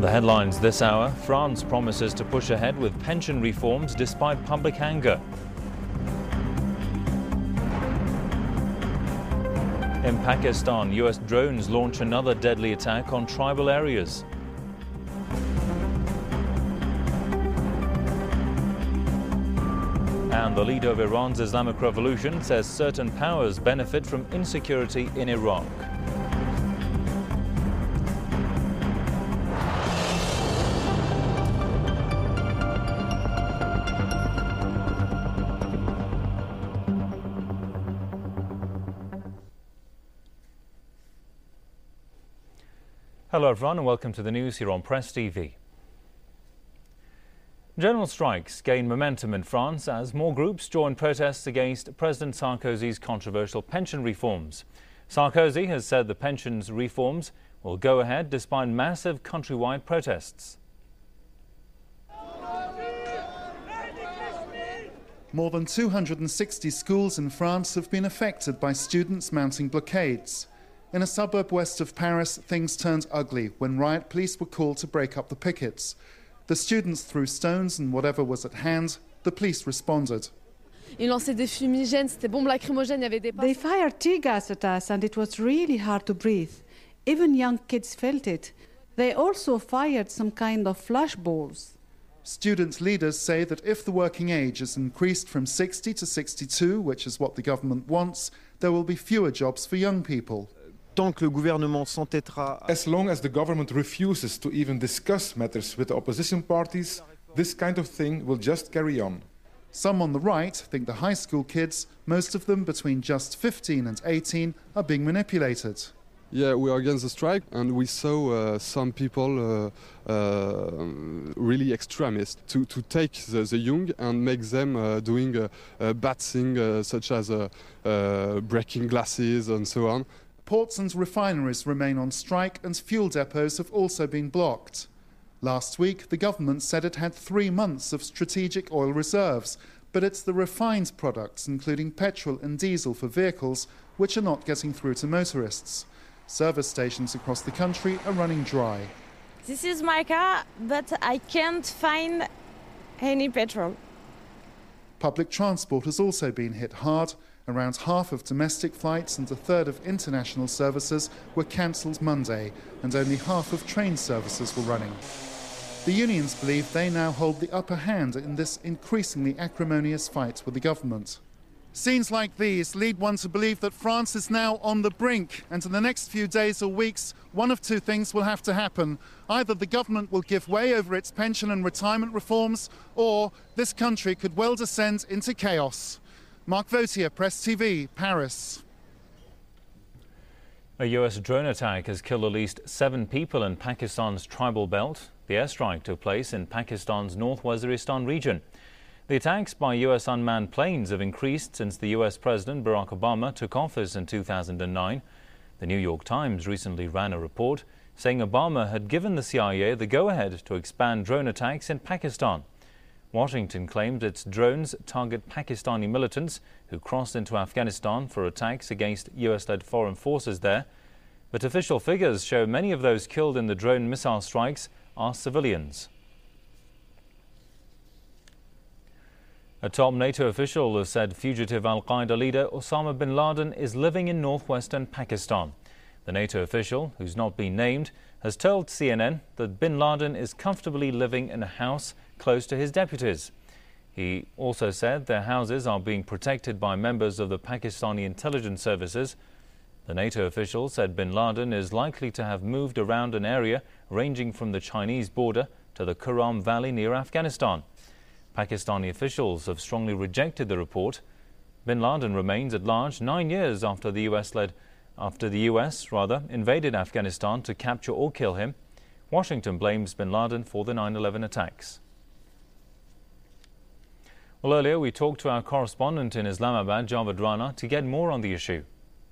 The headlines this hour: France promises to push ahead with pension reforms despite public anger. In Pakistan, US drones launch another deadly attack on tribal areas. And the leader of Iran's Islamic Revolution says certain powers benefit from insecurity in Iraq. Hello everyone and welcome to the news here on Press TV. General strikes gain momentum in France as more groups join protests against President Sarkozy's controversial pension reforms. Sarkozy has said the pensions reforms will go ahead despite massive countrywide protests. More than 260 schools in France have been affected by students mounting blockades. In a suburb west of Paris, things turned ugly when riot police were called to break up the pickets. The students threw stones and whatever was at hand. The police responded. They fired tear gas at us and it was really hard to breathe. Even young kids felt it. They also fired some kind of flashballs. Student leaders say that if the working age is increased from 60 to 62, which is what the government wants, there will be fewer jobs for young people. As long as the government refuses to even discuss matters with the opposition parties, this kind of thing will just carry on. Some on the right think the high school kids, most of them between just 15 and 18, are being manipulated. Yeah, we are against the strike, and we saw some people really extremist to take the young and make them doing bad things such as breaking glasses and so on. Ports and refineries remain on strike and fuel depots have also been blocked. Last week, the government said it had 3 months of strategic oil reserves, but it's the refined products, including petrol and diesel for vehicles, which are not getting through to motorists. Service stations across the country are running dry. This is my car, but I can't find any petrol. Public transport has also been hit hard. Around half of domestic flights and a third of international services were cancelled Monday, and only half of train services were running. The unions believe they now hold the upper hand in this increasingly acrimonious fight with the government. Scenes like these lead one to believe that France is now on the brink, and in the next few days or weeks, one of two things will have to happen. Either the government will give way over its pension and retirement reforms, or this country could well descend into chaos. Mark Vautier, Press TV, Paris. A US drone attack has killed at least 7 people in Pakistan's tribal belt. The airstrike took place in Pakistan's North Waziristan region. The attacks by US unmanned planes have increased since the US President Barack Obama took office in 2009. The New York Times recently ran a report saying Obama had given the CIA the go-ahead to expand drone attacks in Pakistan. Washington claimed its drones target Pakistani militants who crossed into Afghanistan for attacks against US-led foreign forces there. But official figures show many of those killed in the drone missile strikes are civilians. A top NATO official has said fugitive al-Qaeda leader Osama bin Laden is living in northwestern Pakistan. The NATO official, who's not been named, has told CNN that bin Laden is comfortably living in a house close to his deputies. He also said their houses are being protected by members of the Pakistani intelligence services. The NATO official said bin Laden is likely to have moved around an area ranging from the Chinese border to the Kuram Valley near Afghanistan. Pakistani officials have strongly rejected the report. Bin Laden remains at large 9 years after the US invaded Afghanistan to capture or kill him. Washington blames bin Laden for the 9/11 attacks. Well, earlier we talked to our correspondent in Islamabad, Javad Rana, to get more on the issue.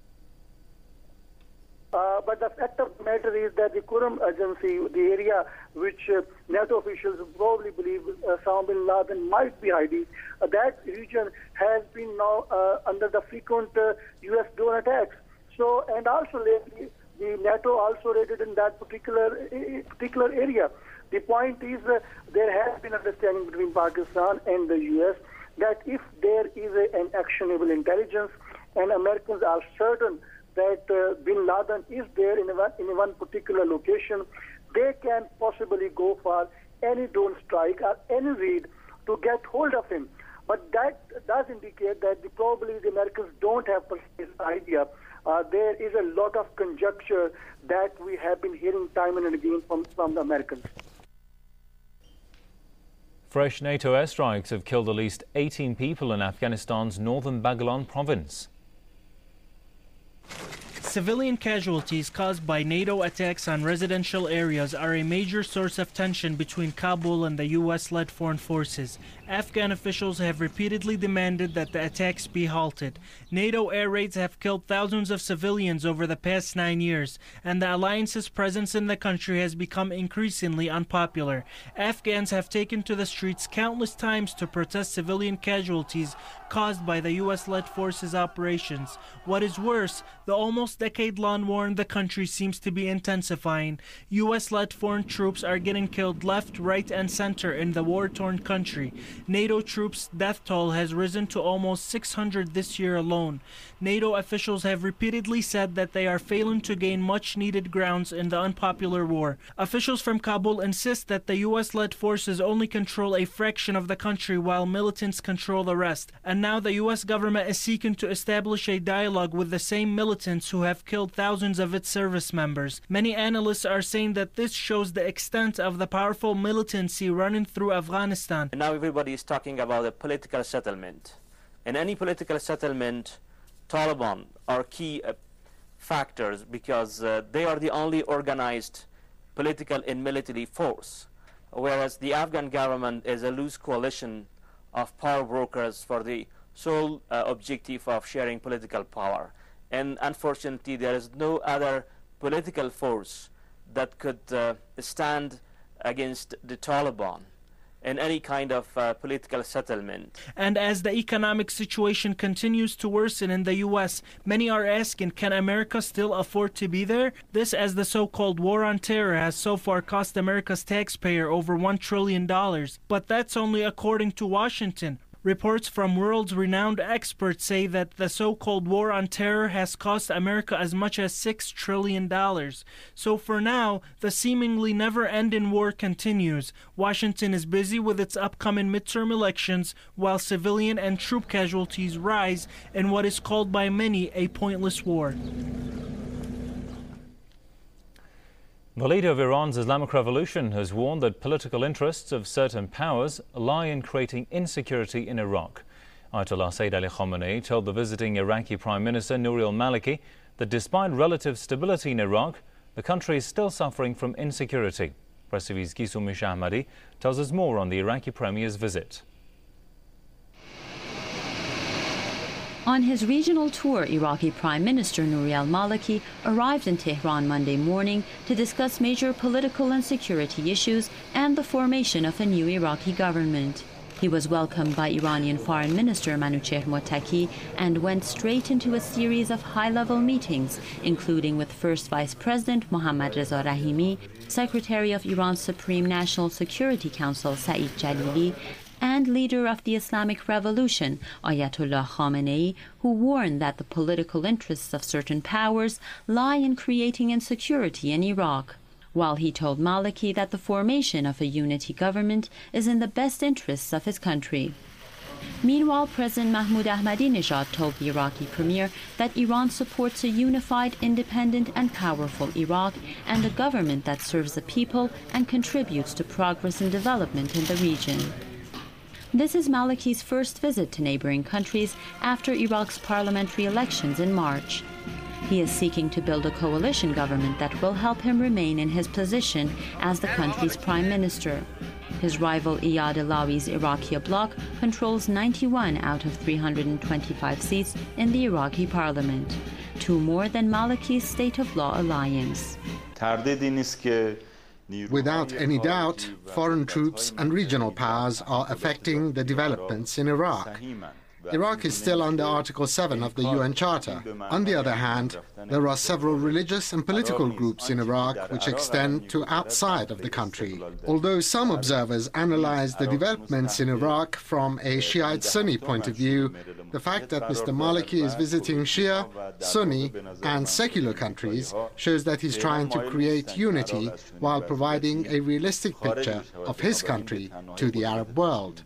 But the fact of the matter is that the Kuram Agency, the area which NATO officials probably believe Osama bin Laden might be hiding, that region has been now under the frequent US drone attacks. So, and also lately, the NATO also raided in that particular area. The point is there has been understanding between Pakistan and the U.S. that if there is an actionable intelligence and Americans are certain that bin Laden is there in one particular location, they can possibly go for any drone strike or any raid to get hold of him. But that does indicate that probably the Americans don't have precise idea. There is a lot of conjecture that we have been hearing time and again from the Americans. Fresh NATO airstrikes have killed at least 18 people in Afghanistan's northern Baghlan province. Civilian casualties caused by NATO attacks on residential areas are a major source of tension between Kabul and the U.S.-led foreign forces. Afghan officials have repeatedly demanded that the attacks be halted. NATO air raids have killed thousands of civilians over the past 9 years, and the alliance's presence in the country has become increasingly unpopular. Afghans have taken to the streets countless times to protest civilian casualties caused by the U.S.-led forces' operations. What is worse, the almost decade-long war in the country seems to be intensifying. U.S.-led foreign troops are getting killed left, right, and center in the war-torn country. NATO troops' death toll has risen to almost 600 this year alone. NATO officials have repeatedly said that they are failing to gain much-needed grounds in the unpopular war. Officials from Kabul insist that the U.S.-led forces only control a fraction of the country while militants control the rest. And now the U.S. government is seeking to establish a dialogue with the same militants who have killed thousands of its service members. Many analysts are saying that this shows the extent of the powerful militancy running through Afghanistan. Now everybody is talking about a political settlement. In any political settlement, Taliban are key factors because they are the only organized political and military force, whereas the Afghan government is a loose coalition of power brokers for the sole objective of sharing political power. And unfortunately, there is no other political force that could stand against the Taliban in any kind of political settlement. And as the economic situation continues to worsen in the U.S., many are asking, can America still afford to be there? This as the so-called war on terror has so far cost America's taxpayer over $1 trillion. But that's only according to Washington. Reports from world-renowned experts say that the so-called war on terror has cost America as much as $6 trillion. So for now, the seemingly never-ending war continues. Washington is busy with its upcoming midterm elections, while civilian and troop casualties rise in what is called by many a pointless war. The leader of Iran's Islamic Revolution has warned that political interests of certain powers lie in creating insecurity in Iraq. Ayatollah Sayyid Ali Khamenei told the visiting Iraqi Prime Minister Nouri al-Maliki that despite relative stability in Iraq, the country is still suffering from insecurity. Press TV's Gisum Ahmadi tells us more on the Iraqi Premier's visit. On his regional tour, Iraqi Prime Minister Nouri al-Maliki arrived in Tehran Monday morning to discuss major political and security issues and the formation of a new Iraqi government. He was welcomed by Iranian Foreign Minister Manouchehr Mottaki and went straight into a series of high-level meetings, including with First Vice President Mohammad Reza Rahimi, Secretary of Iran's Supreme National Security Council Saeed Jalili, and leader of the Islamic Revolution, Ayatollah Khamenei, who warned that the political interests of certain powers lie in creating insecurity in Iraq, while he told Maliki that the formation of a unity government is in the best interests of his country. Meanwhile, President Mahmoud Ahmadinejad told the Iraqi premier that Iran supports a unified, independent and powerful Iraq and a government that serves the people and contributes to progress and development in the region. This is Maliki's first visit to neighboring countries after Iraq's parliamentary elections in March. He is seeking to build a coalition government that will help him remain in his position as the country's prime minister. His rival Iyad Allawi's Iraqi bloc controls 91 out of 325 seats in the Iraqi parliament, 2 more than Maliki's State of Law alliance. Without any doubt, foreign troops and regional powers are affecting the developments in Iraq. Iraq is still under Article 7 of the UN Charter. On the other hand, there are several religious and political groups in Iraq which extend to outside of the country. Although some observers analyze the developments in Iraq from a Shiite-Sunni point of view, the fact that Mr. Maliki is visiting Shia, Sunni and secular countries shows that he's trying to create unity while providing a realistic picture of his country to the Arab world.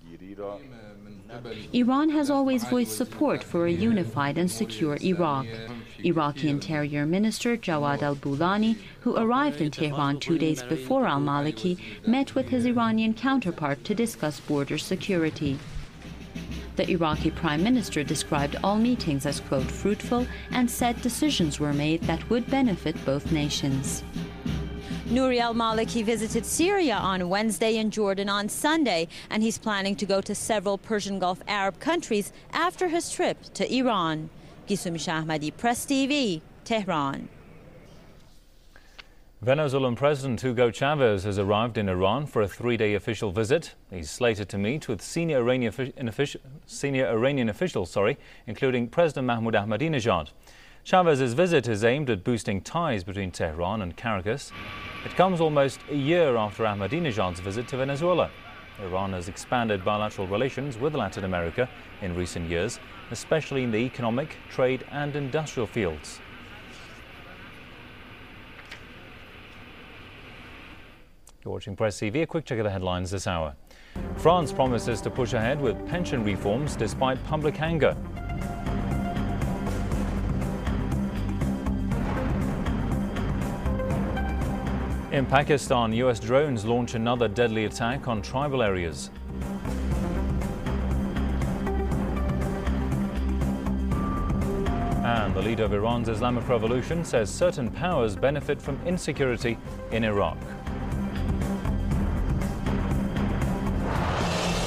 Iran has always voiced support for a unified and secure Iraq. Iraqi Interior Minister Jawad al-Bulani, who arrived in Tehran 2 days before al-Maliki, met with his Iranian counterpart to discuss border security. The Iraqi Prime Minister described all meetings as, quote, fruitful, and said decisions were made that would benefit both nations. Nouri al-Maliki visited Syria on Wednesday and Jordan on Sunday, and he's planning to go to several Persian Gulf Arab countries after his trip to Iran. Gisum Shahmadi, Press TV, Tehran. Venezuelan President Hugo Chavez has arrived in Iran for a 3-day official visit. He's slated to meet with senior Iranian officials, including President Mahmoud Ahmadinejad. Chavez's visit is aimed at boosting ties between Tehran and Caracas. It comes almost a year after Ahmadinejad's visit to Venezuela. Iran has expanded bilateral relations with Latin America in recent years, especially in the economic, trade and industrial fields. You're watching Press TV. A quick check of the headlines this hour. France promises to push ahead with pension reforms despite public anger. In Pakistan, US drones launch another deadly attack on tribal areas. And the leader of Iran's Islamic Revolution says certain powers benefit from insecurity in Iraq.